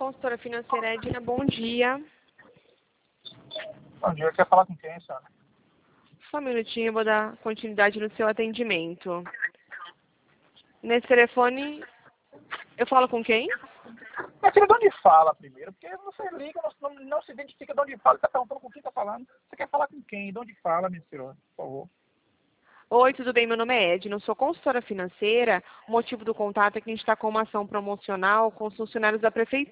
Consultora financeira Edna, bom dia. Bom dia, quer falar com quem, senhora? Só um minutinho, eu vou dar continuidade no seu atendimento. Nesse telefone, eu falo com quem? Minha filha, de onde fala primeiro? Porque você liga, não se identifica de onde fala. Você está perguntando com quem está falando. Você quer falar com quem? De onde fala, minha senhora? Por favor. Oi, tudo bem? Meu nome é Edna, eu sou consultora financeira. O motivo do contato é que a gente está com uma ação promocional com os funcionários da prefeitura.